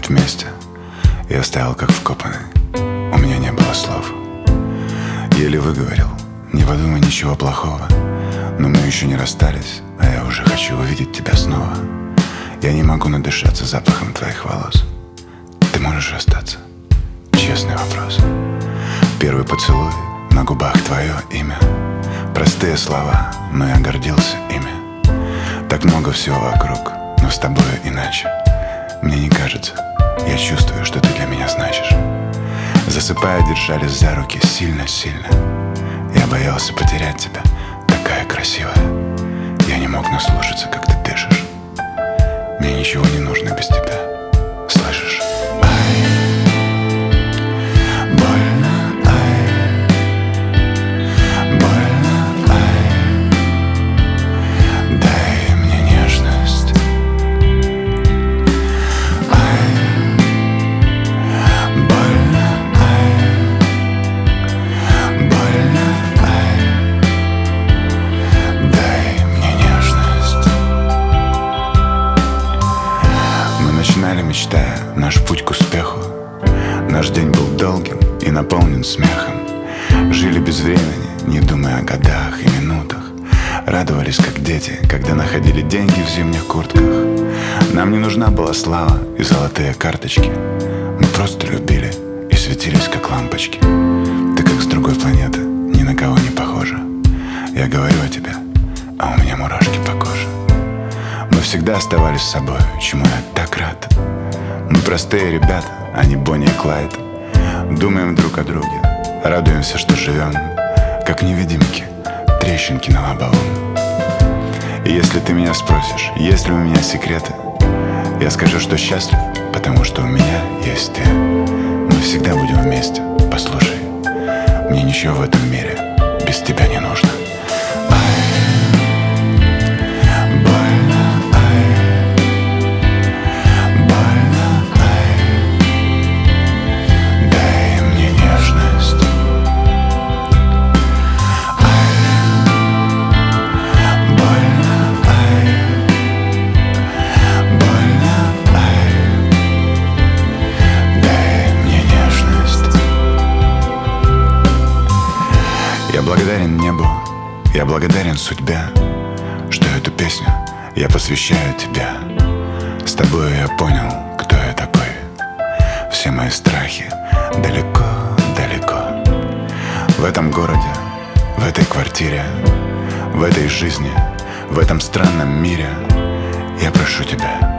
вместе. Я стоял как вкопанный, у меня не было слов. Еле выговорил: не подумай ничего плохого, но мы еще не расстались, а я уже хочу увидеть тебя снова. Я не могу надышаться запахом твоих волос. Ты можешь расстаться? Честный вопрос. Первый поцелуй, на губах твое имя. Простые слова, но я гордился ими. Так много всего вокруг, но с тобою иначе. Мне не кажется, я чувствую, что ты для меня значишь. Засыпая, держались за руки сильно-сильно. Я боялся потерять тебя, такая красивая. Я не мог наслушаться, как ты дышишь. Мне ничего не нужно без тебя, слышишь? Ай, больно, ай, больно, ай. Дай мне нежность. Ай, больно, ай, больно, ай. Дай мне нежность. Мы начинали, мечтая наш путь к успеху. Наш день был долгим и наполнен смехом. Жили без времени, не думая о годах и минутах. Радовались, как дети, когда находили деньги в зимних куртках. Нам не нужна была слава и золотые карточки. Мы просто любили и светились, как лампочки. Ты как с другой планеты, ни на кого не похожа. Я говорю о тебе, а у меня мурашки по коже. Мы всегда оставались собой, чему я так рад. Мы простые ребята, а не Бонни и Клайд. Думаем друг о друге, радуемся, что живем, как невидимки, трещинки на лобовом. И если ты меня спросишь, есть ли у меня секреты, я скажу, что счастлив, потому что у меня есть ты. Мы всегда будем вместе, послушай. Мне ничего в этом мире без тебя не нужно. Я благодарен небу, я благодарен судьбе, что эту песню я посвящаю тебе. С тобою я понял, кто я такой. Все мои страхи далеко-далеко. В этом городе, в этой квартире, в этой жизни, в этом странном мире я прошу тебя,